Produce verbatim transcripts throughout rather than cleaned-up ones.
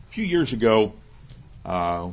A few years ago, uh,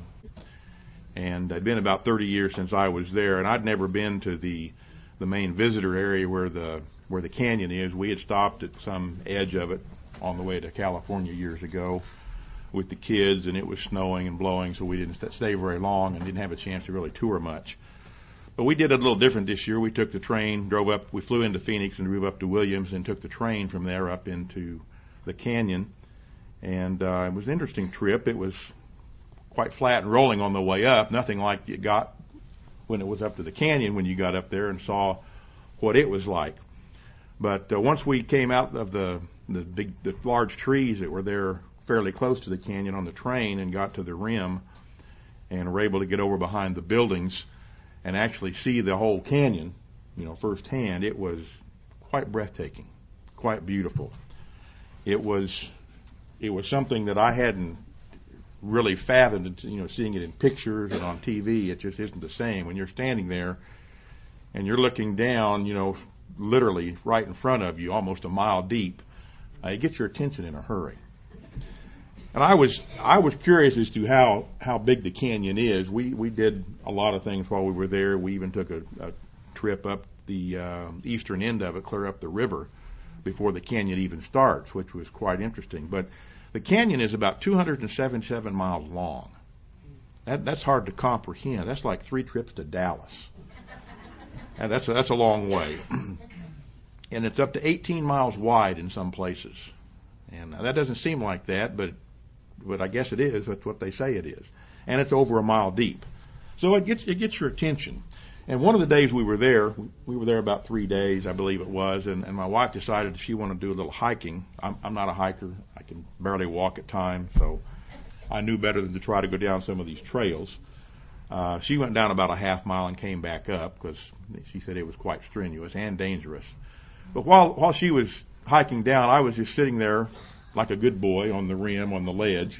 and it'd been about thirty years since I was there, and I'd never been to the the main visitor area where the where the canyon is. We had stopped at some edge of it on the way to California years ago with the kids, and it was snowing and blowing, so we didn't stay very long and didn't have a chance to really tour much. But we did it a little different this year. We took the train, drove up, we flew into Phoenix and drove up to Williams and took the train from there up into the canyon. And uh, it was an interesting trip. It was quite flat and rolling on the way up, nothing like you got when it was up to the canyon when you got up there and saw what it was like. But uh, once we came out of the the big, the large trees that were there fairly close to the canyon on the train and got to the rim and were able to get over behind the buildings and actually see the whole canyon, you know, firsthand, it was quite breathtaking, quite beautiful. It was, it was something that I hadn't really fathomed, you know, seeing it in pictures and on T V. It just isn't the same. When you're standing there and you're looking down, you know, literally right in front of you, almost a mile deep, uh, it gets your attention in a hurry. And I was I was curious as to how, how big the canyon is. We we did a lot of things while we were there. We even took a, a trip up the uh, eastern end of it, clear up the river, before the canyon even starts, which was quite interesting. But the canyon is about two hundred seventy-seven miles long. That, that's hard to comprehend. That's like three trips to Dallas. And that's a, that's a long way. And it's up to eighteen miles wide in some places. And that doesn't seem like that, but but I guess it is. That's what they say it is. And it's over a mile deep. So it gets it gets your attention. And one of the days we were there, we were there about three days, I believe it was, and, and my wife decided she wanted to do a little hiking. I'm, I'm not a hiker. I can barely walk at times, so I knew better than to try to go down some of these trails. Uh, she went down about a half mile and came back up because she said it was quite strenuous and dangerous. But while while she was hiking down, I was just sitting there like a good boy on the rim, on the ledge,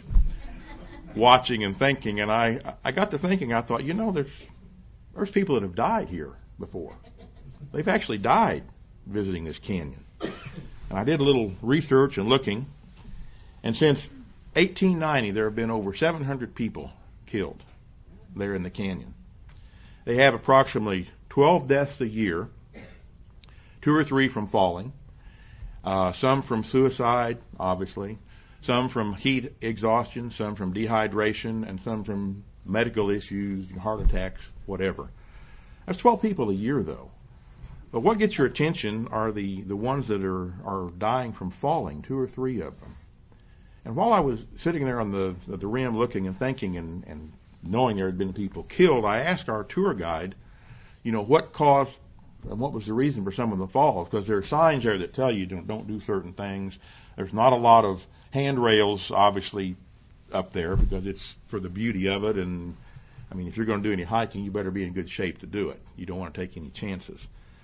watching and thinking. And I, I got to thinking, I thought, you know, there's, there's people that have died here before. They've actually died visiting this canyon. And I did a little research and looking. And since eighteen ninety, there have been over seven hundred people killed there in the canyon. They have approximately twelve deaths a year, two or three from falling. Uh, some from suicide, obviously, some from heat exhaustion, some from dehydration, and some from medical issues, heart attacks, whatever. That's twelve people a year, though. But what gets your attention are the, the ones that are, are dying from falling, two or three of them. And while I was sitting there on the, the rim looking and thinking and, and knowing there had been people killed, I asked our tour guide, you know, what caused and what was the reason for some of the falls? Because there are signs there that tell you don't, don't do certain things. There's not a lot of handrails, obviously, up there because it's for the beauty of it. And, I mean, if you're going to do any hiking, you better be in good shape to do it. You don't want to take any chances.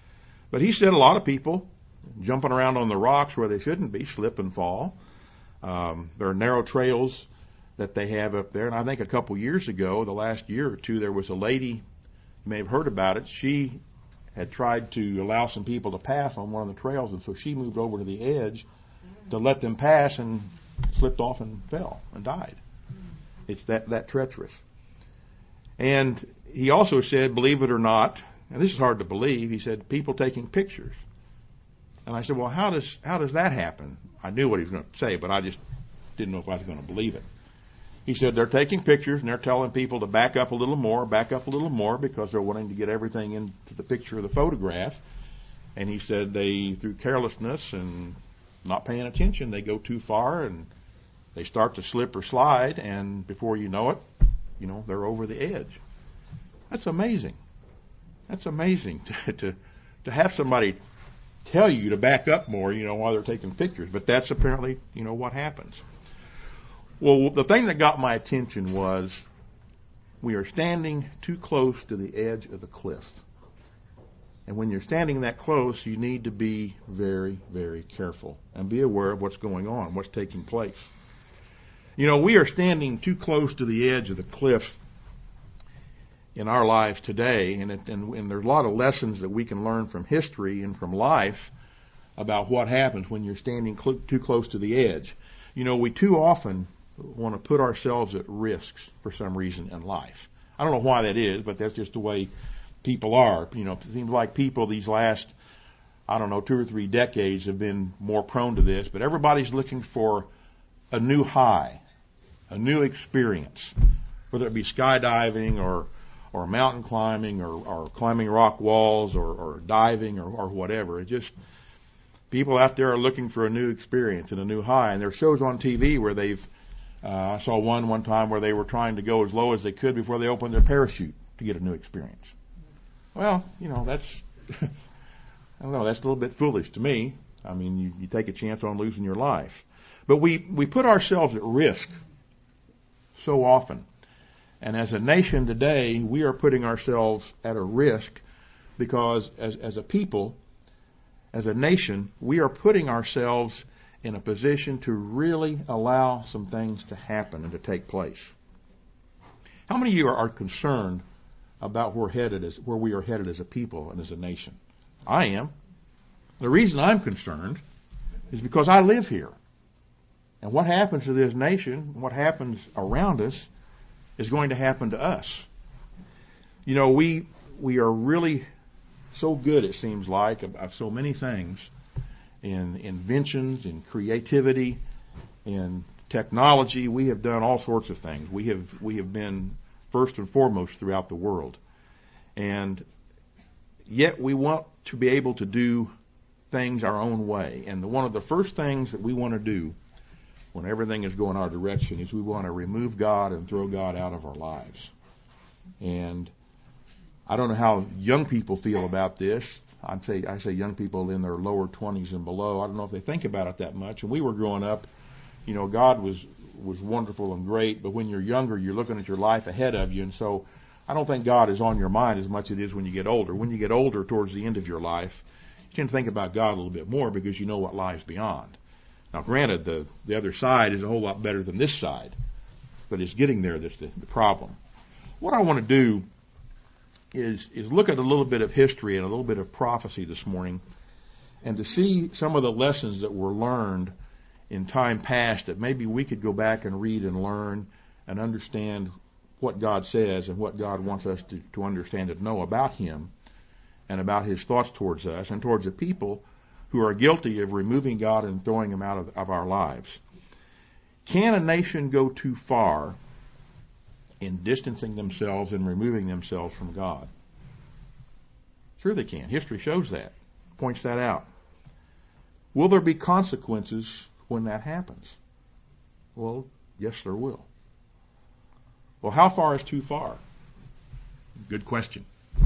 But he said a lot of people jumping around on the rocks where they shouldn't be, slip and fall. Um, there are narrow trails that they have up there. And I think a couple years ago, the last year or two, there was a lady, you may have heard about it, she had tried to allow some people to pass on one of the trails, and so she moved over to the edge to let them pass and slipped off and fell and died. It's that, that treacherous. And he also said, believe it or not, and this is hard to believe, he said, people taking pictures. And I said, well, how does how does that happen? I knew what he was going to say, but I just didn't know if I was going to believe it. He said they're taking pictures and they're telling people to back up a little more, back up a little more because they're wanting to get everything into the picture of the photograph. And he said they, through carelessness and not paying attention, they go too far and they start to slip or slide, and before you know it, you know, they're over the edge. That's amazing. That's amazing to to, to have somebody tell you to back up more, you know, while they're taking pictures. But that's apparently, you know, what happens. Well, the thing that got my attention was we are standing too close to the edge of the cliff. And when you're standing that close, you need to be very, very careful and be aware of what's going on, what's taking place. You know, we are standing too close to the edge of the cliff in our lives today, and, it, and, and there's a lot of lessons that we can learn from history and from life about what happens when you're standing cl- too close to the edge. You know, we too often want to put ourselves at risks for some reason in life. I don't know why that is, but that's just the way people are. You know, it seems like people these last, I don't know, two or three decades have been more prone to this, but everybody's looking for a new high, a new experience, whether it be skydiving or or mountain climbing or, or climbing rock walls or, or diving or, or whatever. It just, people out there are looking for a new experience and a new high. And there are shows on T V where they've, uh, I saw one one time where they were trying to go as low as they could before they opened their parachute to get a new experience. Well, you know, that's, I don't know, that's a little bit foolish to me. I mean, you, you take a chance on losing your life. But we, we put ourselves at risk so often. And as a nation today, we are putting ourselves at a risk because as, as a people, as a nation, we are putting ourselves in a position to really allow some things to happen and to take place. How many of you are, are concerned about where, headed as, where we are headed as a people and as a nation? I am. The reason I'm concerned is because I live here. And what happens to this nation, what happens around us, is going to happen to us. You know, we we are really so good, it seems like, about so many things, in inventions, in creativity, in technology. We have done all sorts of things. We have we have been first and foremost throughout the world. And yet we want to be able to do things our own way. And the, one of the first things that we want to do when everything is going our direction is we want to remove God and throw God out of our lives. And I don't know how young people feel about this. I'd say, I say young people in their lower twenties and below. I don't know if they think about it that much. When we were growing up, you know, God was, was wonderful and great, but when you're younger, you're looking at your life ahead of you. And so I don't think God is on your mind as much as it is when you get older. When you get older towards the end of your life, you tend to think about God a little bit more because you know what lies beyond. Now, granted, the, the other side is a whole lot better than this side, but it's getting there that's the, the problem. What I want to do is is look at a little bit of history and a little bit of prophecy this morning and to see some of the lessons that were learned in time past that maybe we could go back and read and learn and understand what God says and what God wants us to, to understand and know about Him and about His thoughts towards us and towards the people who are guilty of removing God and throwing Him out of, of our lives. Can a nation go too far in distancing themselves and removing themselves from God? Sure they can. History shows that, points that out. Will there be consequences when that happens? Well, yes, there will. Well, how far is too far? Good question.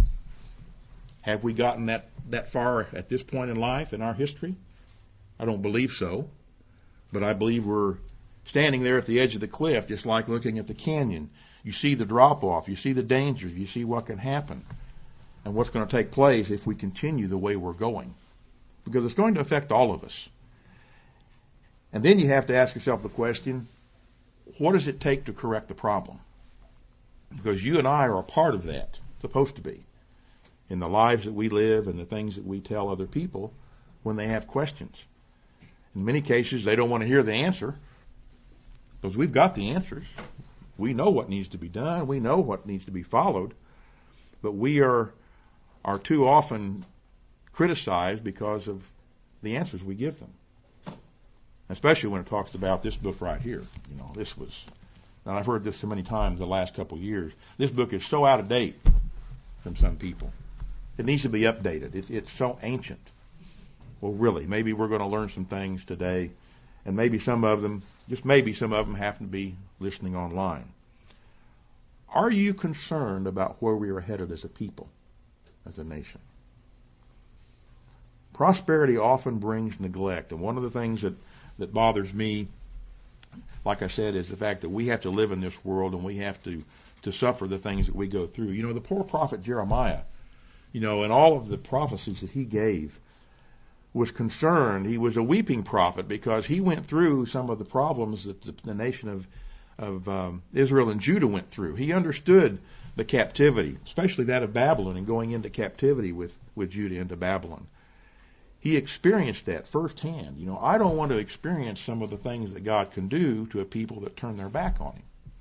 Have we gotten that, that far at this point in life in our history? I don't believe so. But I believe we're standing there at the edge of the cliff, just like looking at the canyon. You see the drop-off. You see the dangers. You see what can happen and what's going to take place if we continue the way we're going. Because it's going to affect all of us. And then you have to ask yourself the question, what does it take to correct the problem? Because you and I are a part of that, supposed to be, in the lives that we live and the things that we tell other people when they have questions. In many cases, they don't want to hear the answer because we've got the answers. We know what needs to be done. We know what needs to be followed. But we are, are too often criticized because of the answers we give them. Especially when it talks about this book right here. You know, this was, and I've heard this so many times the last couple of years, this book is so out of date from some people. It needs to be updated. It, it's so ancient. Well, really, maybe we're going to learn some things today, and maybe some of them, just maybe some of them happen to be listening online. Are you concerned about where we are headed as a people, as a nation? Prosperity often brings neglect, and one of the things that, that bothers me, like I said, is the fact that we have to live in this world and we have to, to suffer the things that we go through. You know, the poor prophet Jeremiah, you know, and all of the prophecies that he gave, was concerned. He was a weeping prophet because he went through some of the problems that the, the nation of, of um, Israel and Judah went through. He understood the captivity, especially that of Babylon and going into captivity with, with Judah into Babylon. he experienced that firsthand. You know, I don't want to experience some of the things that God can do to a people that turn their back on him.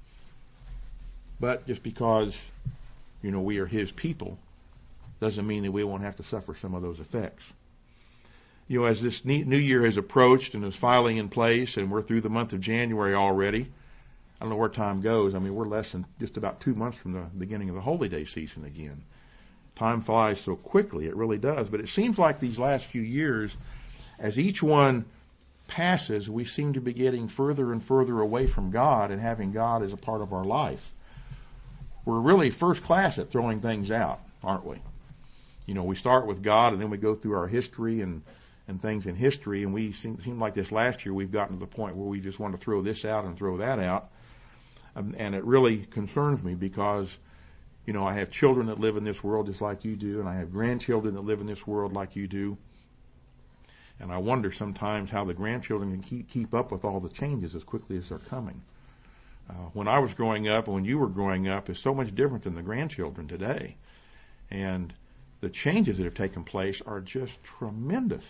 But just because, you know, we are his people doesn't mean that we won't have to suffer some of those effects. You know, as this new year has approached and is filing in place, and we're through the month of January already, I don't know where time goes. I mean, we're less than just about two months from the beginning of the Holy Day season again. Time flies so quickly, it really does. But it seems like these last few years, as each one passes, we seem to be getting further and further away from God and having God as a part of our life. We're really first class at throwing things out, aren't we? You know, we start with God and then we go through our history and and things in history, and we seem, seem like this last year we've gotten to the point where we just want to throw this out and throw that out. Um, and it really concerns me because, you know, I have children that live in this world just like you do, and I have grandchildren that live in this world like you do. And I wonder sometimes how the grandchildren can keep, keep up with all the changes as quickly as they're coming. Uh, when I was growing up and when you were growing up is so much different than the grandchildren today. And the changes that have taken place are just tremendous.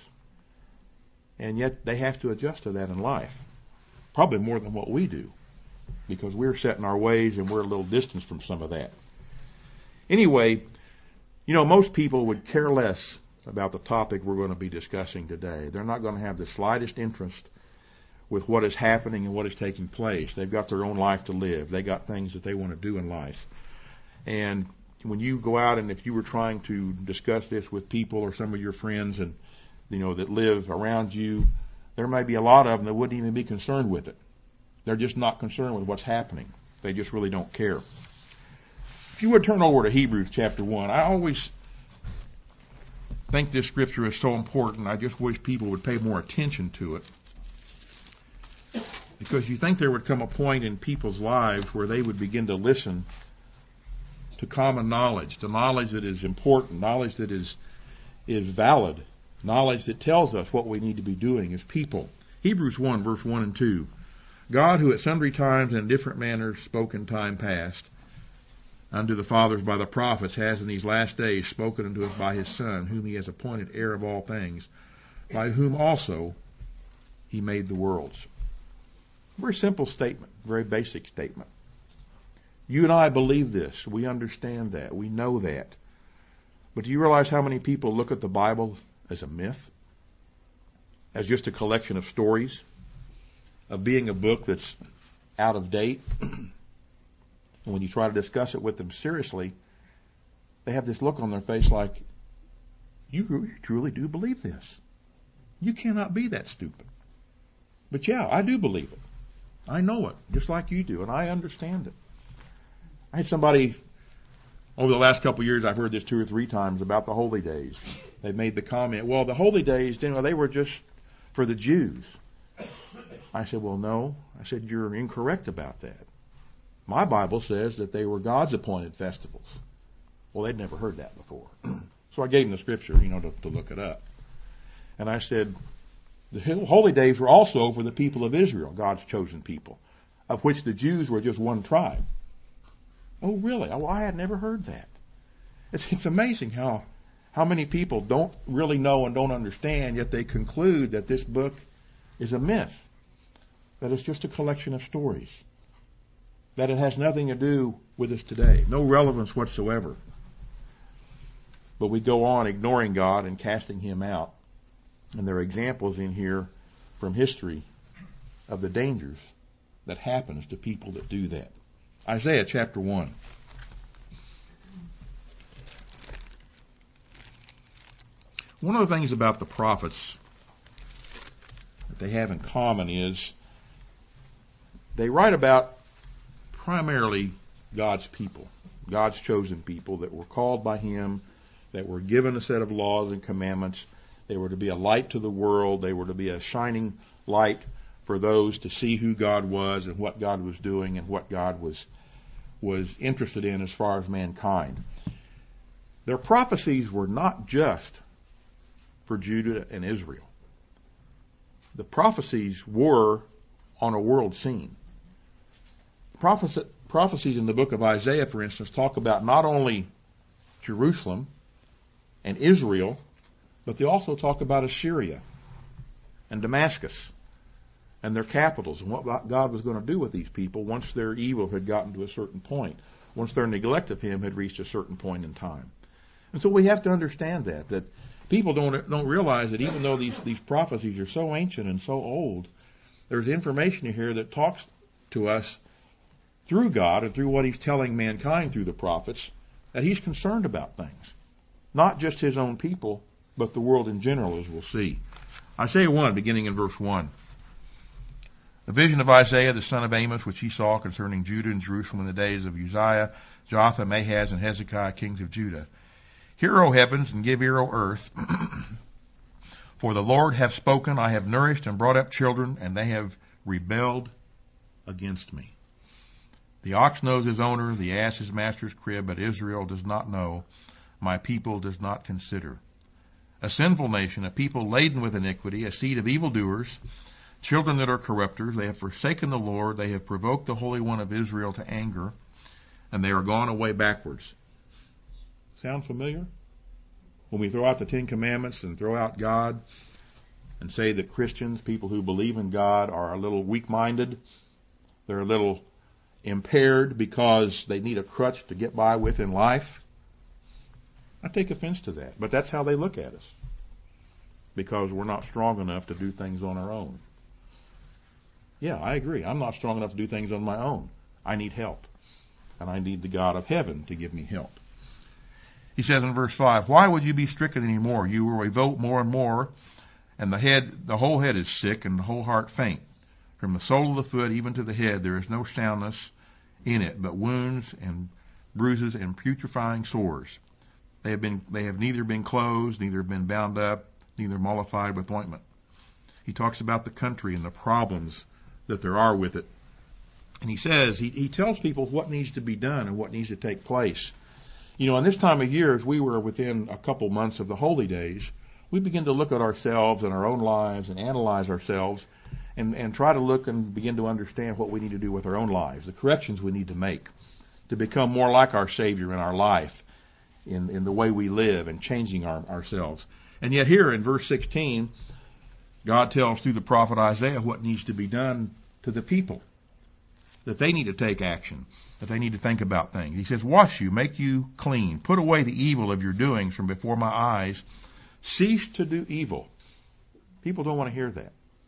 And yet they have to adjust to that in life. Probably more than what we do, because we're set in our ways and we're a little distance from some of that. Anyway, you know, most people would care less about the topic we're going to be discussing today. They're not going to have the slightest interest with what is happening and what is taking place. They've got their own life to live. They got things that they want to do in life. And when you go out and if you were trying to discuss this with people or some of your friends and you know, that live around you, there may be a lot of them that wouldn't even be concerned with it. They're just not concerned with what's happening. They just really don't care. If you would turn over to Hebrews chapter one, I always think this scripture is so important. I just wish people would pay more attention to it. Because you think there would come a point in people's lives where they would begin to listen to common knowledge, to knowledge that is important, knowledge that is is valid, knowledge that tells us what we need to be doing as people. Hebrews one, verse one and two. God, who at sundry times and in different manners spoke in time past unto the fathers by the prophets, has in these last days spoken unto us by his Son, whom he has appointed heir of all things, by whom also he made the worlds. Very simple statement, very basic statement. You and I believe this. We understand that. We know that. But do you realize how many people look at the Bible as a myth, as just a collection of stories, of being a book that's out of date? And when you try to discuss it with them seriously, they have this look on their face like, you, you truly do believe this. You cannot be that stupid. But yeah, I do believe it. I know it, just like you do, and I understand it. I had somebody, over the last couple of years, I've heard this two or three times about the holy days. They made the comment, well, the holy days, you know, they were just for the Jews. I said, well, no. I said, you're incorrect about that. My Bible says that they were God's appointed festivals. Well, they'd never heard that before. So I gave them the scripture, you know, to, to look it up. And I said, the holy days were also for the people of Israel, God's chosen people, of which the Jews were just one tribe. Oh, really? Well, I had never heard that. It's, it's amazing how how many people don't really know and don't understand, yet they conclude that this book is a myth, that it's just a collection of stories, that it has nothing to do with us today, no relevance whatsoever. But we go on ignoring God and casting him out. And there are examples in here from history of the dangers that happens to people that do that. Isaiah chapter one. One of the things about the prophets that they have in common is they write about primarily God's people, God's chosen people that were called by him, that were given a set of laws and commandments. They were to be a light to the world. They were to be a shining light for those to see who God was and what God was doing and what God was was interested in as far as mankind. Their prophecies were not just for Judah and Israel. The prophecies were on a world scene. Prophecy, prophecies in the book of Isaiah, for instance, talk about not only Jerusalem and Israel, But they also talk about Assyria and Damascus and their capitals and what God was going to do with these people once their evil had gotten to a certain point, once their neglect of Him had reached a certain point in time. And so we have to understand that, that people don't don't realize that even though these, these prophecies are so ancient and so old, there's information here that talks to us through God and through what He's telling mankind through the prophets, that He's concerned about things. Not just His own people, but the world in general, as we'll see. Isaiah one, beginning in verse one. The vision of Isaiah, the son of Amos, which he saw concerning Judah and Jerusalem in the days of Uzziah, Jotham, Ahaz, and Hezekiah, kings of Judah. Hear, O heavens, and give ear, O earth. For the Lord hath spoken, I have nourished and brought up children, and they have rebelled against me. The ox knows his owner, the ass his master's crib, but Israel does not know, my people does not consider. A sinful nation, a people laden with iniquity, a seed of evildoers, children that are corrupters, they have forsaken the Lord, they have provoked the Holy One of Israel to anger, and they are gone away backwards. Sound familiar? When we throw out the Ten Commandments and throw out God and say that Christians, people who believe in God, are a little weak-minded, they're a little impaired because they need a crutch to get by with in life, I take offense to that. But that's how they look at us, because we're not strong enough to do things on our own. Yeah, I agree. I'm not strong enough to do things on my own. I need help. And I need the God of heaven to give me help. He says in verse five, why would you be stricken any more? You will revolt more and more, and the head, the whole head is sick, and the whole heart faint. From the sole of the foot even to the head there is no soundness in it, but wounds and bruises and putrefying sores. They have been, they have neither been closed, neither been bound up, neither mollified with ointment. He talks about the country and the problems that there are with it. And he says, he, he tells people what needs to be done and what needs to take place. You know, in this time of year, as we were within a couple months of the holy days, we begin to look at ourselves and our own lives and analyze ourselves and, and try to look and begin to understand what we need to do with our own lives, the corrections we need to make to become more like our Savior in our life, in, in the way we live and changing our, ourselves. And yet here in verse sixteen, God tells through the prophet Isaiah what needs to be done to the people, that they need to take action, that they need to think about things. He says, wash you, make you clean, put away the evil of your doings from before my eyes, cease to do evil. People don't want to hear that.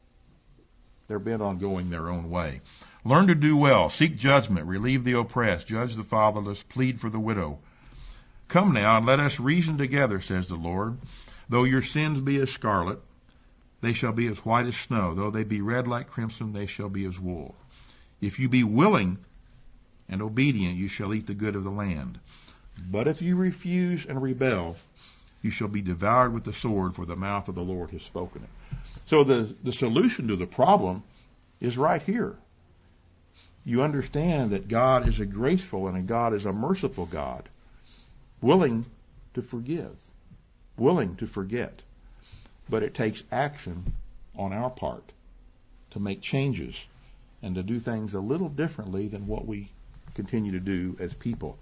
They're bent on going their own way. Learn to do well, seek judgment, relieve the oppressed, judge the fatherless, plead for the widow. Come now and let us reason together, says the Lord. Though your sins be as scarlet, they shall be as white as snow. Though they be red like crimson, they shall be as wool. If you be willing and obedient, you shall eat the good of the land. But if you refuse and rebel, you shall be devoured with the sword, for the mouth of the Lord has spoken it. So the, the solution to the problem is right here. You understand that God is a graceful and God is a merciful God, willing to forgive, willing to forget. But it takes action on our part to make changes and to do things a little differently than what we continue to do as people.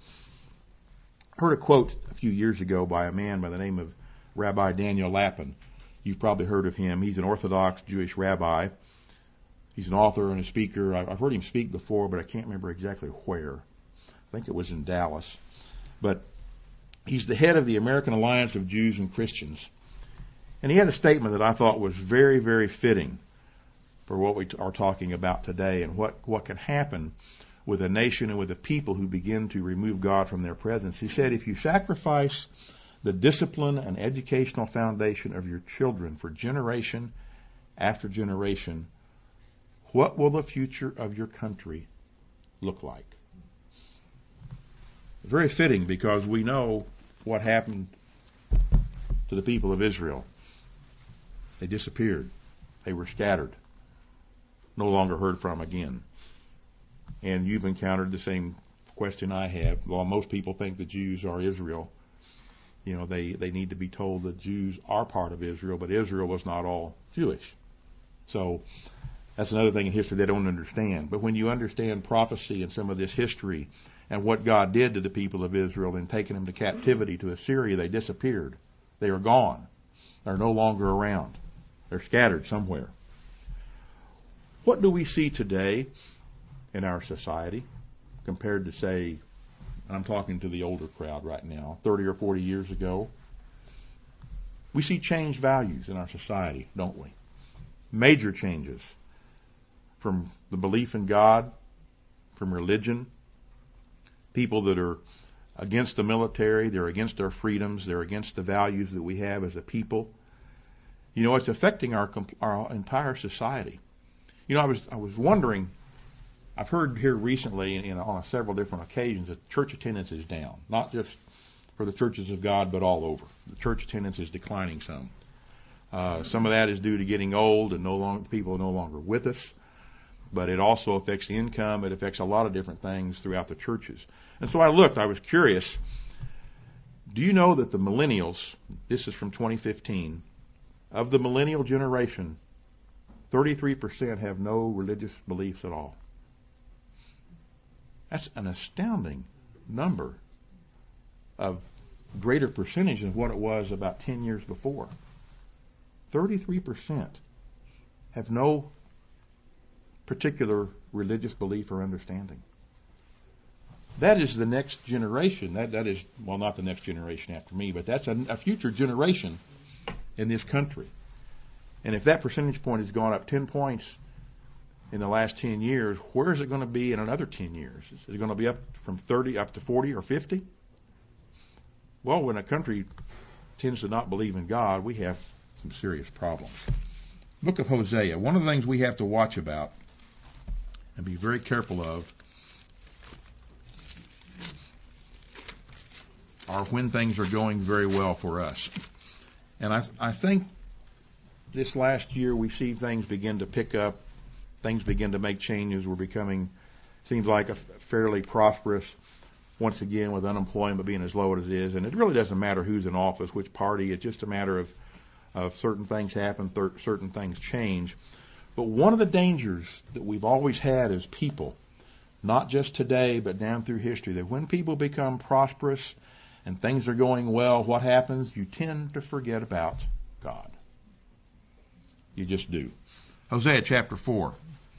I heard a quote a few years ago by a man by the name of Rabbi Daniel Lapin. You've probably heard of him. He's an Orthodox Jewish rabbi. He's an author and a speaker. I've heard him speak before, but I can't remember exactly where. I think it was in Dallas. But he's the head of the American Alliance of Jews and Christians. And he had a statement that I thought was very, very fitting for what we are talking about today and what, what can happen with a nation and with a people who begin to remove God from their presence. He said, if you sacrifice the discipline and educational foundation of your children for generation after generation, what will the future of your country look like? It's very fitting because we know what happened to the people of Israel. They disappeared. They were scattered. No longer heard from again. And you've encountered the same question I have. While most people think the Jews are Israel, you know, they, they need to be told that Jews are part of Israel, but Israel was not all Jewish. So that's another thing in history they don't understand. But when you understand prophecy and some of this history and what God did to the people of Israel in taking them to captivity to Assyria, they disappeared. They were gone. They're no longer around. They're scattered somewhere. What do we see today in our society compared to, say, and I'm talking to the older crowd right now, thirty or forty years ago? We see changed values in our society, don't we? Major changes from the belief in God, from religion, people that are against the military, they're against our freedoms, they're against the values that we have as a people. You know, it's affecting our our entire society. You know, I was I was wondering, I've heard here recently, you know, on several different occasions, that church attendance is down, not just for the churches of God, but all over. The church attendance is declining some. Uh, some of that is due to getting old and no longer people are no longer with us, but it also affects the income. It affects a lot of different things throughout the churches. And so I looked. I was curious. Do you know that the millennials? This is from twenty fifteen. Of the millennial generation, thirty-three percent have no religious beliefs at all. That's an astounding number of greater percentage than what it was about ten years before. thirty-three percent have no particular religious belief or understanding. That is the next generation. That that is, well, not the next generation after me, but that's a, a future generation in this country. And if that percentage point has gone up ten points in the last ten years, where is it going to be in another ten years? Is it going to be up from thirty up to forty or fifty? Well, when a country tends to not believe in God, we have some serious problems. Book of Hosea. One of the things we have to watch about and be very careful of are when things are going very well for us. And I, I think this last year we see things begin to pick up, things begin to make changes. We're becoming, seems like, a fairly prosperous, once again, with unemployment being as low as it is. And it really doesn't matter who's in office, which party. It's just a matter of, of certain things happen, th- certain things change. But one of the dangers that we've always had as people, not just today, but down through history, that when people become prosperous and things are going well, what happens? You tend to forget about God. You just do. Hosea chapter four,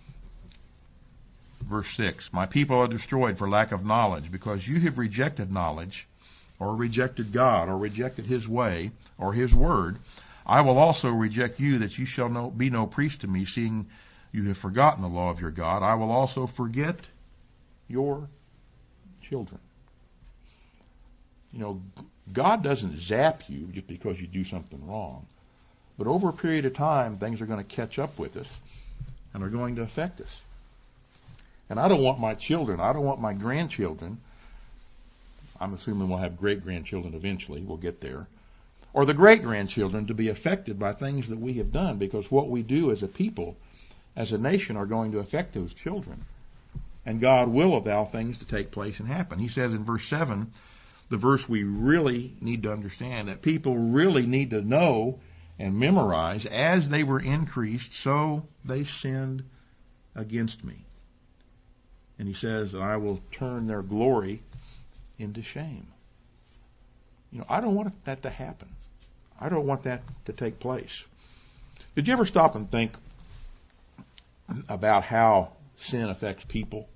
verse six. My people are destroyed for lack of knowledge, because you have rejected knowledge, or rejected God, or rejected His way, or His word. I will also reject you, that you shall no, be no priest to me, seeing you have forgotten the law of your God. I will also forget your children. You know, God doesn't zap you just because you do something wrong. But over a period of time, things are going to catch up with us and are going to affect us. And I don't want my children, I don't want my grandchildren, I'm assuming we'll have great-grandchildren eventually, we'll get there, or the great-grandchildren to be affected by things that we have done, because what we do as a people, as a nation, are going to affect those children. And God will allow things to take place and happen. He says in verse seven, the verse we really need to understand, that people really need to know and memorize, as they were increased, so they sinned against me. And he says, I will turn their glory into shame. You know, I don't want that to happen. I don't want that to take place. Did you ever stop and think about how sin affects people?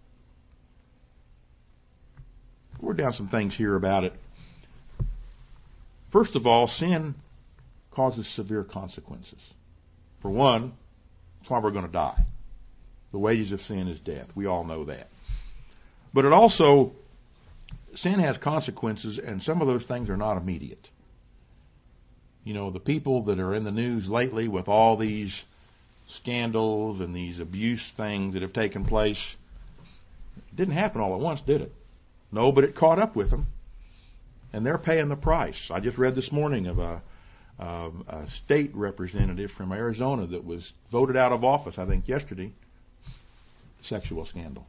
We're down some things here about it. First of all, sin causes severe consequences. For one, that's why we're going to die. The wages of sin is death. We all know that. But it also, sin has consequences, and some of those things are not immediate. You know, the people that are in the news lately with all these scandals and these abuse things that have taken place, it didn't happen all at once, did it? No, but it caught up with them, and they're paying the price. I just read this morning of a, uh, a state representative from Arizona that was voted out of office, I think yesterday, sexual scandal.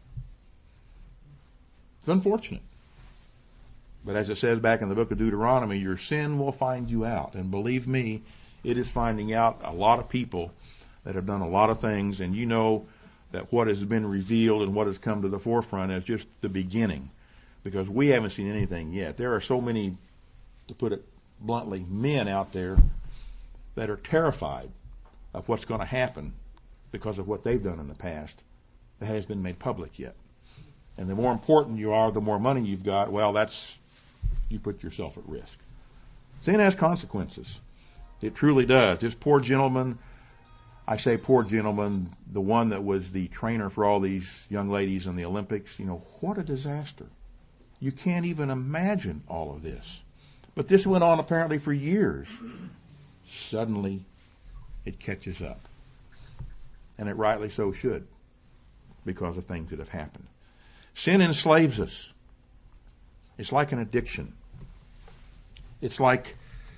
It's unfortunate. But as it says back in the book of Deuteronomy, your sin will find you out. And believe me, it is finding out a lot of people that have done a lot of things, and you know that what has been revealed and what has come to the forefront is just the beginning. Because we haven't seen anything yet. There are so many, to put it bluntly, men out there that are terrified of what's going to happen because of what they've done in the past that hasn't been made public yet. And the more important you are, the more money you've got, well, that's, you put yourself at risk. Sin has consequences. It truly does. This poor gentleman, I say poor gentleman, the one that was the trainer for all these young ladies in the Olympics, you know, what a disaster. You can't even imagine all of this. But this went on apparently for years. Suddenly, it catches up. And it rightly so should, because of things that have happened. Sin enslaves us. It's like an addiction. It's like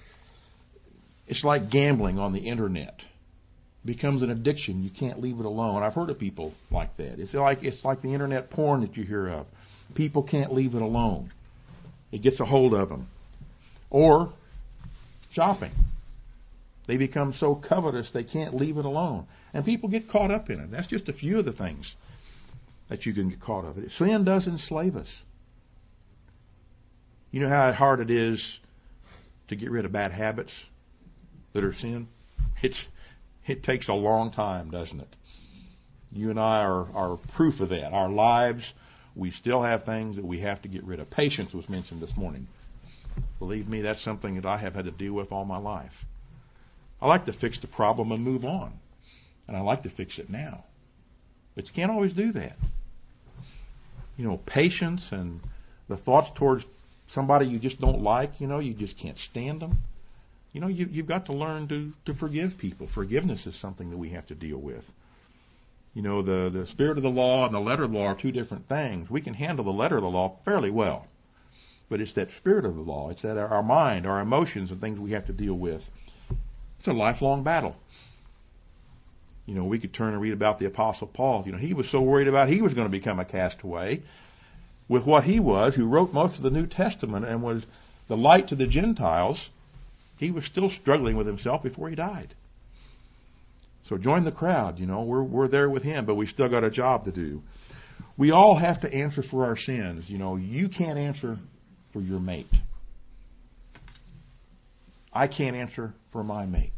it's like gambling on the internet. It becomes an addiction. You can't leave it alone. I've heard of people like that. It's like it's like the internet porn that you hear of. People can't leave it alone. It gets a hold of them. Or shopping. They become so covetous they can't leave it alone. And people get caught up in it. That's just a few of the things that you can get caught up in. Sin does enslave us. You know how hard it is to get rid of bad habits that are sin? It's, it takes a long time, doesn't it? You and I are, are proof of that. Our lives, we still have things that we have to get rid of. Patience was mentioned this morning. Believe me, that's something that I have had to deal with all my life. I like to fix the problem and move on. And I like to fix it now. But you can't always do that. You know, patience and the thoughts towards somebody you just don't like, you know, you just can't stand them. You know, you, you've got to learn to, to forgive people. Forgiveness is something that we have to deal with. You know, the, the spirit of the law and the letter of the law are two different things. We can handle the letter of the law fairly well. But it's that spirit of the law. It's that our mind, our emotions, and things we have to deal with. It's a lifelong battle. You know, we could turn and read about the Apostle Paul. You know, he was so worried about he was going to become a castaway with what he was, who wrote most of the New Testament and was the light to the Gentiles. He was still struggling with himself before he died. So join the crowd, you know, we're, we're there with him, but we still got a job to do. We all have to answer for our sins. You know, you can't answer for your mate. I can't answer for my mate.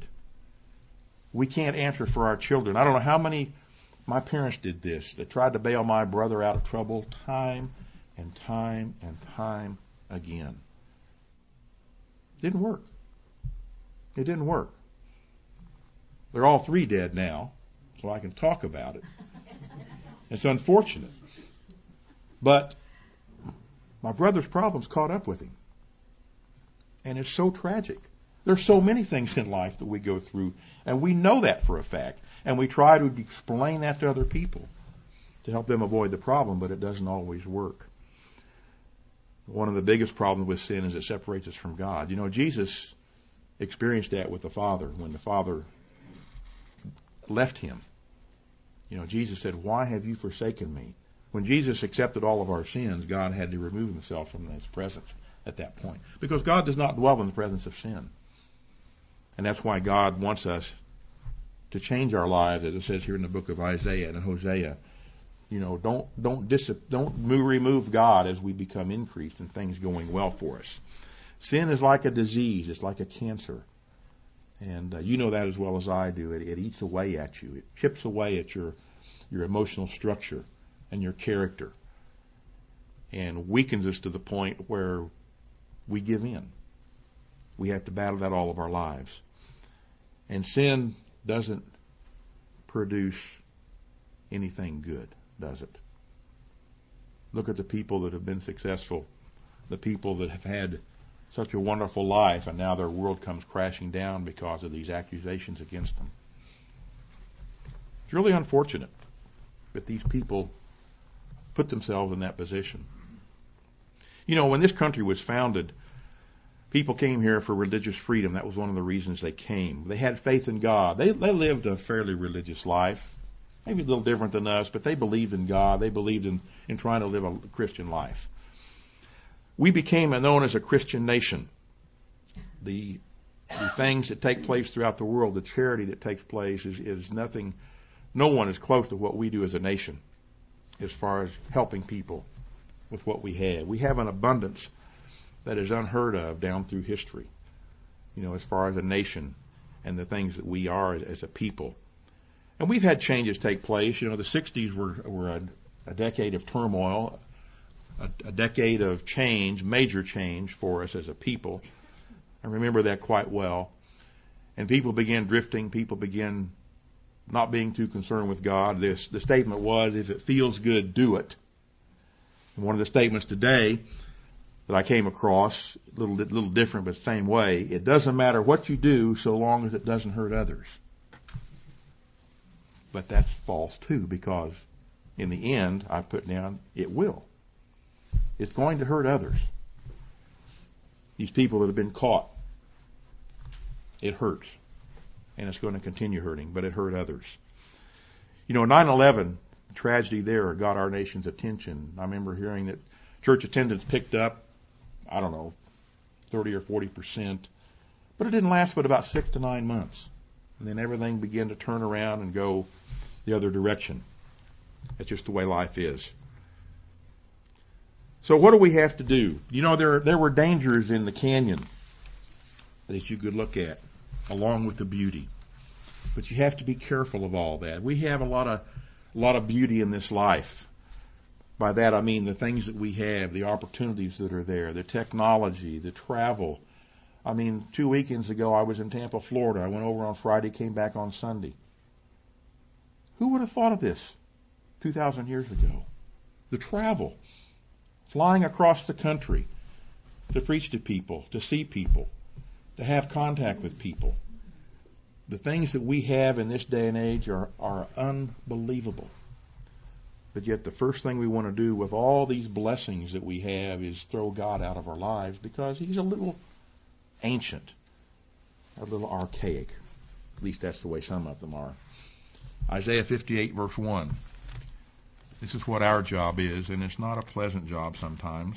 We can't answer for our children. I don't know how many, my parents did this. They tried to bail my brother out of trouble time and time and time again. Didn't work. It didn't work. They're all three dead now, so I can talk about it. It's unfortunate. But my brother's problems caught up with him. And it's so tragic. There's so many things in life that we go through, and we know that for a fact, and we try to explain that to other people to help them avoid the problem, but it doesn't always work. One of the biggest problems with sin is it separates us from God. You know, Jesus experienced that with the Father when the Father left him. You know, Jesus said, "Why have you forsaken me?" When Jesus accepted all of our sins, God had to remove himself from his presence at that point, because God does not dwell in the presence of sin. And that's why God wants us to change our lives, as it says here in the book of Isaiah and Hosea. You know, don't don't dis- don't move, remove God as we become increased and things going well for us. Sin is like a disease; it's like a cancer, and uh, you know that as well as I do. It, it eats away at you. It chips away at your your emotional structure and your character, and weakens us to the point where we give in. We have to battle that all of our lives. And sin doesn't produce anything good, does it? Look at the people that have been successful, the people that have had such a wonderful life, and now their world comes crashing down because of these accusations against them. It's really unfortunate that these people put themselves in that position. You know, when this country was founded, people came here for religious freedom. That was one of the reasons they came. They had faith in God. They, they lived a fairly religious life, maybe a little different than us, but they believed in God. They believed in, in trying to live a Christian life. We became known as a Christian nation. The, the things that take place throughout the world, the charity that takes place is, is nothing, no one is close to what we do as a nation as far as helping people with what we have. We have an abundance that is unheard of down through history, you know, as far as a nation. and the things that we are as, as a people. And we've had changes take place. You know, the sixties were, were a, a decade of turmoil, a, a decade of change, major change for us as a people. I remember that quite well. And people began drifting. People began not being too concerned with God. This, the statement was, if it feels good, do it. And one of the statements today that I came across, a little, little different but same way, it doesn't matter what you do so long as it doesn't hurt others. But that's false too, because in the end, I put down, it will. It's going to hurt others. These people that have been caught, it hurts. And it's going to continue hurting, but it hurt others. You know, nine eleven, the tragedy there got our nation's attention. I remember hearing that church attendance picked up, I don't know, thirty or forty percent. But it didn't last but about six to nine months. And then everything began to turn around and go the other direction. That's just the way life is. So what do we have to do? You know, there there were dangers in the canyon that you could look at, along with the beauty. But you have to be careful of all that. We have a lot of a lot of beauty in this life. By that I mean the things that we have, the opportunities that are there, the technology, the travel. I mean, two weekends ago I was in Tampa, Florida. I went over on Friday, came back on Sunday. Who would have thought of this two thousand years ago? The travel. Flying across the country to preach to people, to see people, to have contact with people. The things that we have in this day and age are, are unbelievable. But yet the first thing we want to do with all these blessings that we have is throw God out of our lives because He's a little ancient, a little archaic. At least that's the way some of them are. Isaiah fifty-eight verse one. This is what our job is, and it's not a pleasant job sometimes.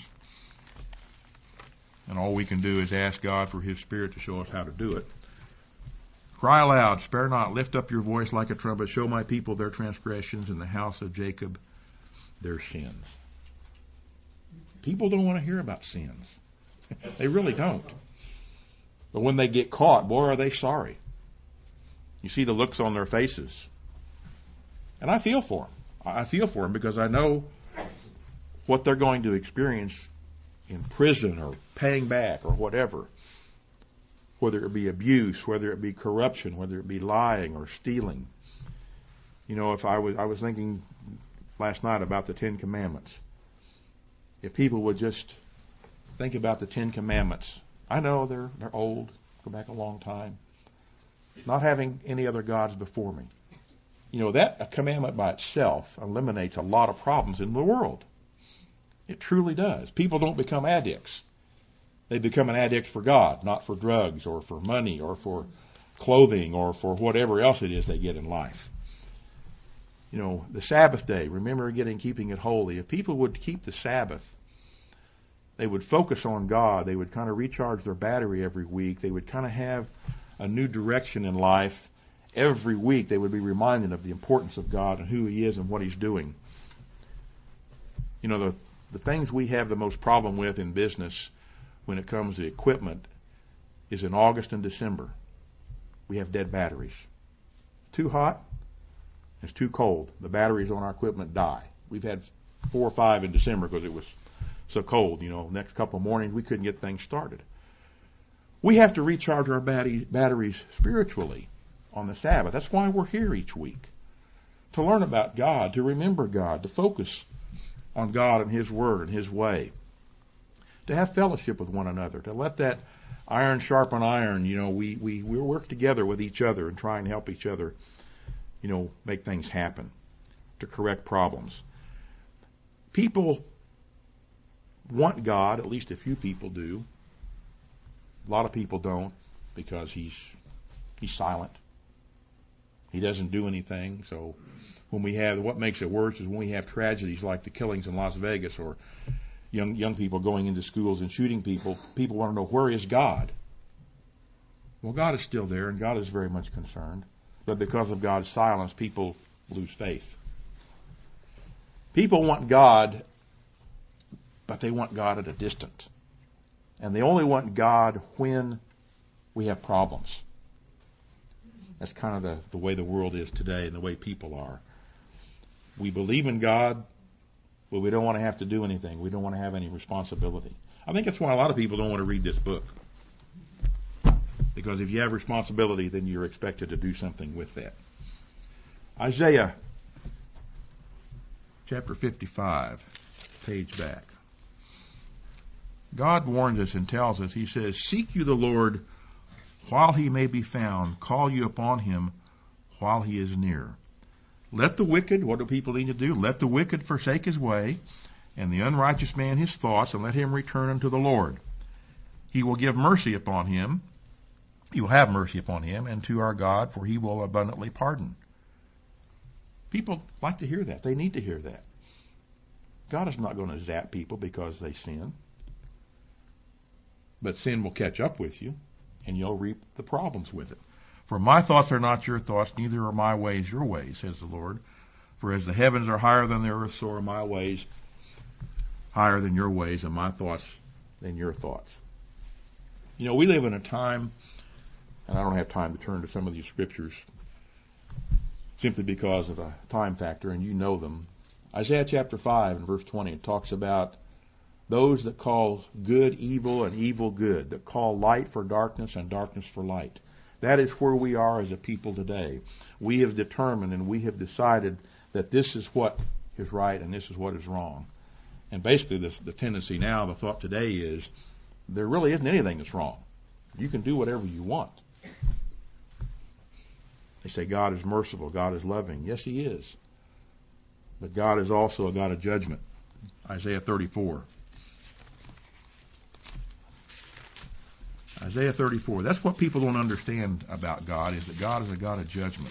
And all we can do is ask God for His Spirit to show us how to do it. Cry aloud, spare not, lift up your voice like a trumpet, show my people their transgressions and the house of Jacob their sins. People don't want to hear about sins. They really don't. But when they get caught, boy, are they sorry. You see the looks on their faces. And I feel for them. I feel for them because I know what they're going to experience in prison or paying back or whatever. Whether it be abuse, whether it be corruption, whether it be lying or stealing. You know, if I was, I was thinking last night about the Ten Commandments. If people would just think about the Ten Commandments. I know they're, they're old, go back a long time. Not having any other gods before me. You know, that a commandment by itself eliminates a lot of problems in the world. It truly does. People don't become addicts. They become an addict for God, not for drugs or for money or for clothing or for whatever else it is they get in life. You know, the Sabbath day, remember getting keeping it holy. If people would keep the Sabbath, they would focus on God. They would kind of recharge their battery every week. They would kind of have a new direction in life. Every week they would be reminded of the importance of God and who He is and what He's doing. You know, the, the things we have the most problem with in business when it comes to equipment is in August and December. We have dead batteries. Too hot, it's too cold. The batteries on our equipment die. We've had four or five in December because it was so cold. You know, next couple of mornings we couldn't get things started. We have to recharge our batteries spiritually on the Sabbath. That's why we're here each week. To learn about God, to remember God, to focus on God and His Word and His way. To have fellowship with one another, to let that iron sharpen iron. You know, we, we, we work together with each other and try and help each other, you know, make things happen, to correct problems. People want God, at least a few people do. A lot of people don't because He's He's silent. He doesn't do anything. So when we have, what makes it worse is when we have tragedies like the killings in Las Vegas or young young people going into schools and shooting people. People want to know, where is God? Well, God is still there, and God is very much concerned. But because of God's silence, people lose faith. People want God, but they want God at a distance. And they only want God when we have problems. That's kind of the, the way the world is today and the way people are. We believe in God, but we don't want to have to do anything. We don't want to have any responsibility. I think that's why a lot of people don't want to read this book. Because if you have responsibility, then you're expected to do something with that. Isaiah chapter fifty-five, page back. God warns us and tells us, he says, "Seek you the Lord while he may be found. Call you upon him while he is near. Let the wicked," what do people need to do? "Let the wicked forsake his way, and the unrighteous man his thoughts, and let him return unto the Lord. He will give mercy upon him. He will have mercy upon him, and to our God, for he will abundantly pardon." People like to hear that. They need to hear that. God is not going to zap people because they sin. But sin will catch up with you, and you'll reap the problems with it. "For my thoughts are not your thoughts, neither are my ways your ways, says the Lord. For as the heavens are higher than the earth, so are my ways higher than your ways, and my thoughts than your thoughts." You know, we live in a time, and I don't have time to turn to some of these scriptures simply because of a time factor, and you know them. Isaiah chapter five and verse twenty, it talks about those that call good evil and evil good, that call light for darkness and darkness for light. That is where we are as a people today. We have determined and we have decided that this is what is right and this is what is wrong. And basically this, the tendency now, the thought today is, there really isn't anything that's wrong. You can do whatever you want. They say God is merciful, God is loving. Yes, he is. But God is also a God of judgment. Isaiah thirty-four. Isaiah thirty-four. That's what people don't understand about God, is that God is a God of judgment.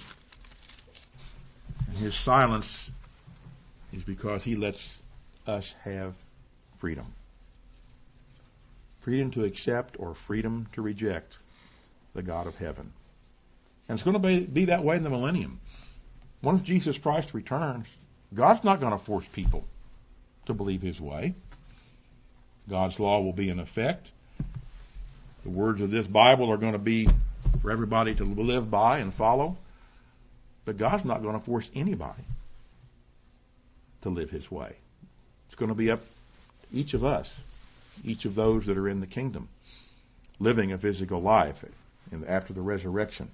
And his silence is because he lets us have freedom. Freedom to accept or freedom to reject the God of heaven. And it's going to be, be that way in the millennium. Once Jesus Christ returns, God's not going to force people to believe his way. God's law will be in effect. The words of this Bible are going to be for everybody to live by and follow. But God's not going to force anybody to live his way. It's going to be up to each of us, each of those that are in the kingdom, living a physical life after the resurrection.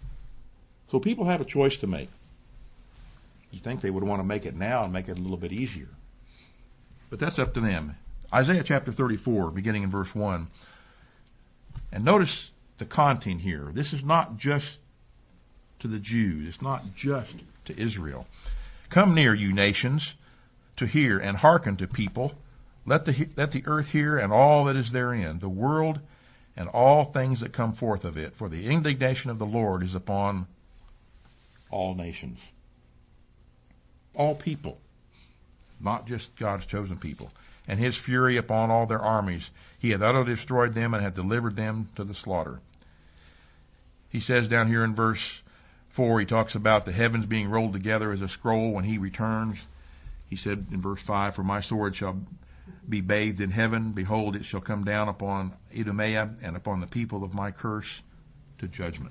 So people have a choice to make. You think they would want to make it now and make it a little bit easier. But that's up to them. Isaiah chapter thirty-four, beginning in verse one. And notice the content here. This is not just to the Jews. It's not just to Israel. "Come near, you nations, to hear, and hearken to people. Let the, let the earth hear, and all that is therein, the world, and all things that come forth of it. For the indignation of the Lord is upon all nations." All people. Not just God's chosen people. "And his fury upon all their armies. He hath utterly destroyed them and hath delivered them to the slaughter." He says down here in verse four, he talks about the heavens being rolled together as a scroll when he returns. He said in verse five, "For my sword shall be bathed in heaven. Behold, it shall come down upon Idumea and upon the people of my curse to judgment."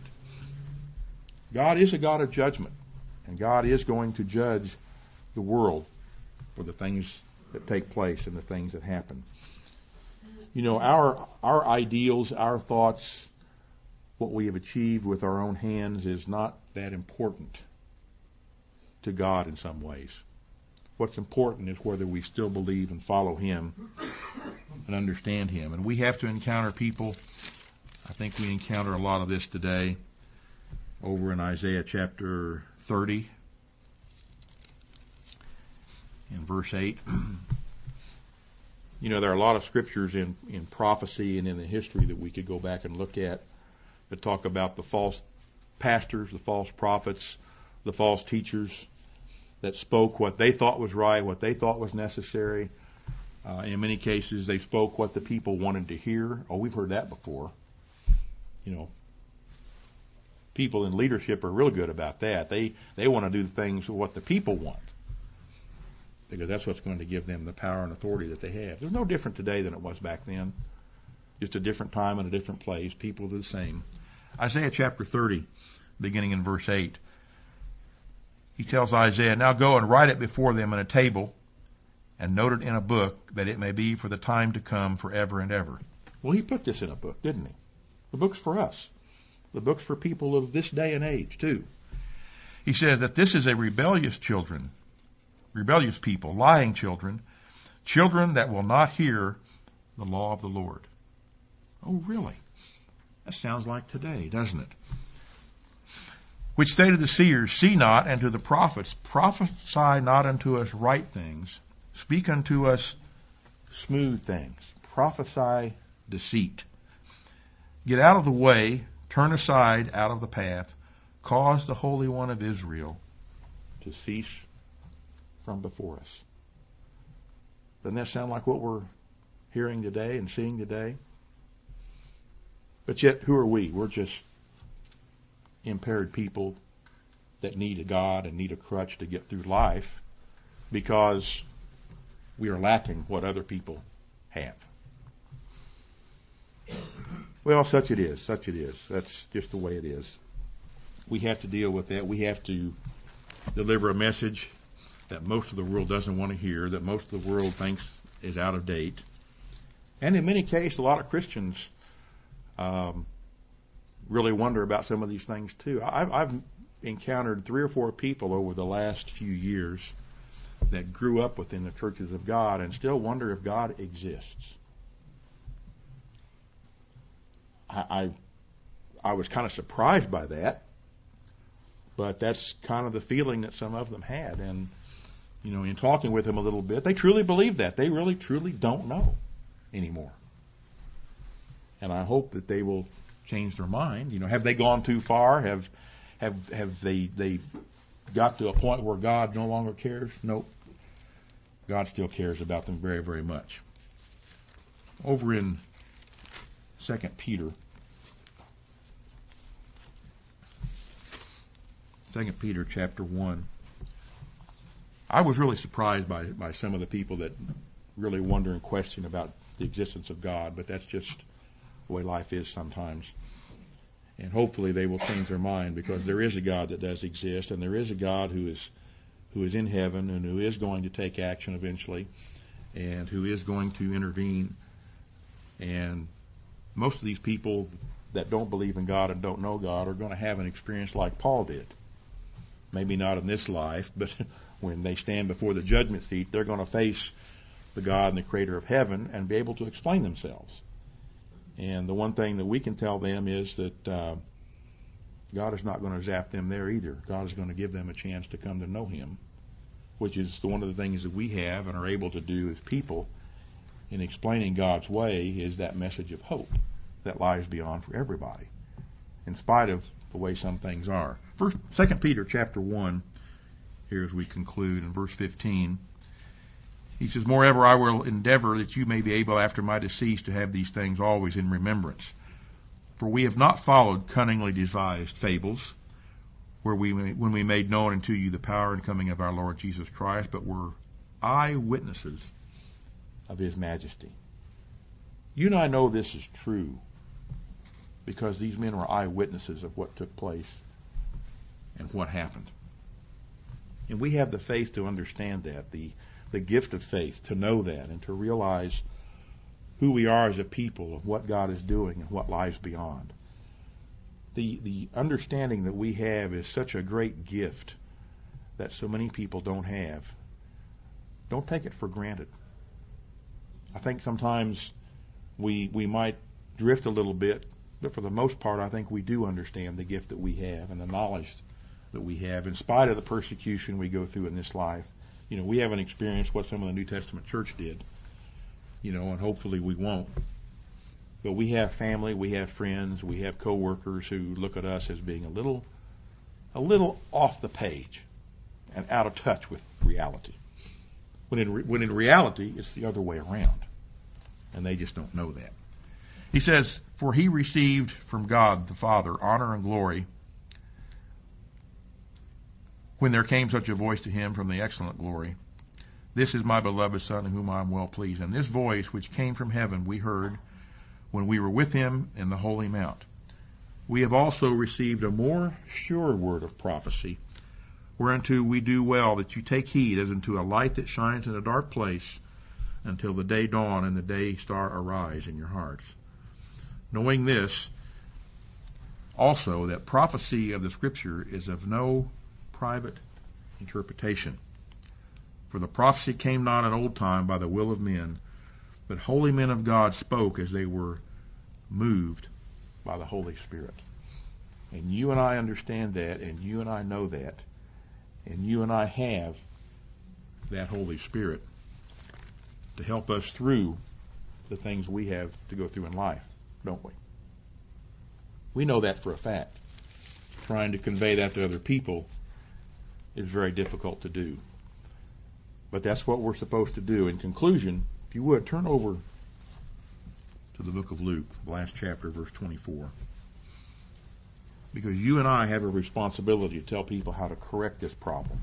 God is a God of judgment. And God is going to judge the world for the things that take place and the things that happen. You know, our our ideals, our thoughts, what we have achieved with our own hands is not that important to God in some ways. What's important is whether we still believe and follow him and understand him. And we have to encounter people. I think we encounter a lot of this today over in Isaiah chapter thirty. In verse eight, you know, there are a lot of scriptures in, in prophecy and in the history that we could go back and look at that talk about the false pastors, the false prophets, the false teachers that spoke what they thought was right, what they thought was necessary. Uh, in many cases, they spoke what the people wanted to hear. Oh, we've heard that before. You know, people in leadership are real good about that. They they want to do things what the people want, because that's what's going to give them the power and authority that they have. There's no different today than it was back then. Just a different time and a different place. People are the same. Isaiah chapter thirty, beginning in verse eight. He tells Isaiah, now go and write it before them in a table and note it in a book, that it may be for the time to come forever and ever. Well, he put this in a book, didn't he? The book's for us. The book's for people of this day and age, too. He says that this is a rebellious children, rebellious people, lying children, children that will not hear the law of the Lord. Oh, really? That sounds like today, doesn't it? Which say to the seers, see not, and to the prophets, prophesy not unto us right things, speak unto us smooth things, prophesy deceit. Get out of the way, turn aside out of the path, cause the Holy One of Israel to cease from before us. Doesn't that sound like what we're hearing today and seeing today? But yet, who are we? We're just impaired people that need a God and need a crutch to get through life because we are lacking what other people have. Well, such it is. Such it is. That's just the way it is. We have to deal with that. We have to deliver a message that most of the world doesn't want to hear, that most of the world thinks is out of date. And in many cases, a lot of Christians um, really wonder about some of these things too. I've, I've encountered three or four people over the last few years that grew up within the churches of God and still wonder if God exists. I, I, I was kind of surprised by that, but that's kind of the feeling that some of them had. And, you know, in talking with them a little bit, they truly believe that. They really, truly don't know anymore. And I hope that they will change their mind. You know, have they gone too far? Have have have they they got to a point where God no longer cares? Nope. God still cares about them very, very much. Over in Second Peter, Second Peter chapter one, I was really surprised by by some of the people that really wonder and question about the existence of God, but that's just the way life is sometimes. And hopefully they will change their mind, because there is a God that does exist, and there is a God who is who is in heaven and who is going to take action eventually, and who is going to intervene. And most of these people that don't believe in God and don't know God are going to have an experience like Paul did. Maybe not in this life, but when they stand before the judgment seat, they're going to face the God and the Creator of heaven and be able to explain themselves. And the one thing that we can tell them is that uh, God is not going to zap them there either. God is going to give them a chance to come to know Him, which is the, one of the things that we have and are able to do as people in explaining God's way, is that message of hope that lies beyond for everybody, in spite of the way some things are. First, Second Peter chapter one, here as we conclude in verse fifteen. He says, moreover, I will endeavor that you may be able after my decease to have these things always in remembrance. For we have not followed cunningly devised fables, where we, when we made known unto you the power and coming of our Lord Jesus Christ, but were eyewitnesses of His majesty. You and I know this is true, because these men were eyewitnesses of what took place and what happened. And we have the faith to understand that, the the gift of faith, to know that and to realize who we are as a people, of what God is doing and what lies beyond. The the understanding that we have is such a great gift that so many people don't have. Don't take it for granted. I think sometimes we we might drift a little bit, but for the most part, I think we do understand the gift that we have and the knowledge that we have, in spite of the persecution we go through in this life. You know, we haven't experienced what some of the New Testament church did, you know, and hopefully we won't. But we have family, we have friends, we have co-workers who look at us as being a little, a little off the page and out of touch with reality. When in, re- when in reality, it's the other way around. And they just don't know that. He says, for He received from God the Father honor and glory when there came such a voice to Him from the excellent glory. This is my beloved Son, in whom I am well pleased. And this voice which came from heaven we heard when we were with Him in the holy mount. we have also received a more sure word of prophecy, whereunto we do well that you take heed as unto a light that shines in a dark place until the day dawn and the day star arise in your hearts. Knowing this also, that prophecy of the Scripture is of no private interpretation. For the prophecy came not in old time by the will of men, but holy men of God spoke as they were moved by the Holy Spirit. And you and I understand that, and you and I know that, and you and I have that Holy Spirit to help us through the things we have to go through in life, don't we? We know that for a fact. Trying to convey that to other people is very difficult to do. But that's what we're supposed to do. In conclusion, if you would, turn over to the book of Luke, the last chapter, verse twenty-four. Because you and I have a responsibility to tell people how to correct this problem.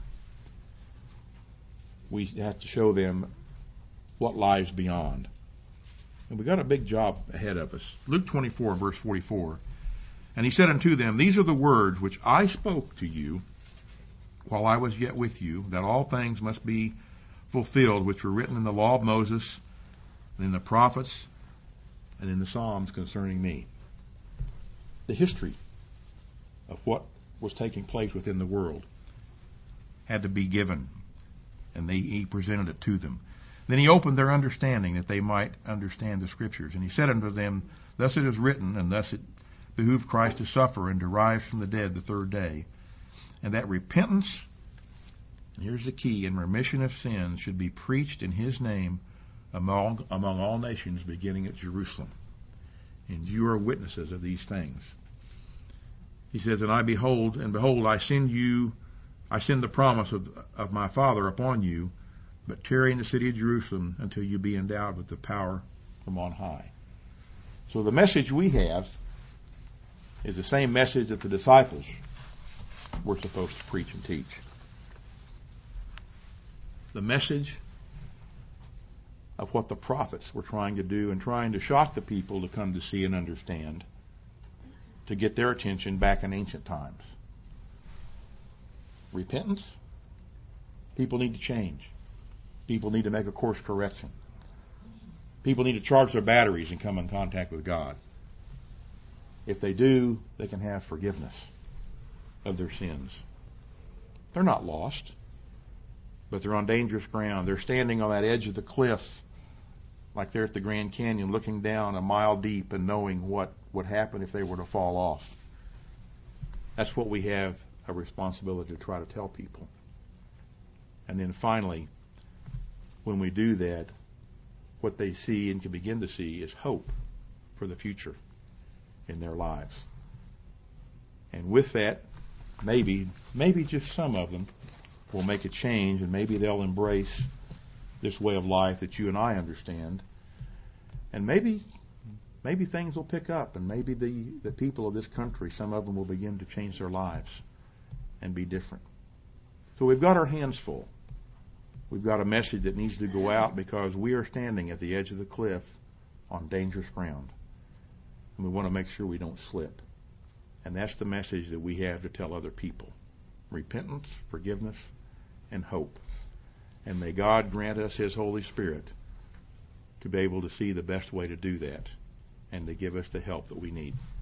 We have to show them what lies beyond. And we've got a big job ahead of us. Luke twenty-four, verse forty-four. And he said unto them, These are the words which I spoke to you while I was yet with you, that all things must be fulfilled which were written in the law of Moses, and in the prophets, and in the Psalms concerning me. The history of what was taking place within the world had to be given, and they, he presented it to them. Then he opened their understanding that they might understand the Scriptures. And he said unto them, Thus it is written, and thus it behooved Christ to suffer and to rise from the dead the third day, and that repentance, and here's the key, and remission of sins should be preached in his name among, among all nations, beginning at Jerusalem. And you are witnesses of these things. He says, And I behold, and behold, I send you, I send the promise of, of my Father upon you, but tarry in the city of Jerusalem until you be endowed with the power from on high. So the message we have is the same message that the disciples were supposed to preach and teach. The message of what the prophets were trying to do and trying to shock the people to come to see and understand, to get their attention back in ancient times. Repentance. People need to change. People need to make a course correction. People need to charge their batteries and come in contact with God. If they do, they can have forgiveness of their sins. They're not lost, but they're on dangerous ground. They're standing on that edge of the cliff, like they're at the Grand Canyon, looking down a mile deep and knowing what would happen if they were to fall off. That's what we have a responsibility to try to tell people. And then finally, when we do that, what they see and can begin to see is hope for the future in their lives. And with that, maybe, maybe just some of them will make a change, and maybe they'll embrace this way of life that you and I understand. And maybe, maybe things will pick up, and maybe the, the people of this country, some of them will begin to change their lives and be different. So we've got our hands full. We've got a message that needs to go out because we are standing at the edge of the cliff on dangerous ground. And we want to make sure we don't slip. And that's the message that we have to tell other people. Repentance, forgiveness, and hope. And may God grant us His Holy Spirit to be able to see the best way to do that and to give us the help that we need.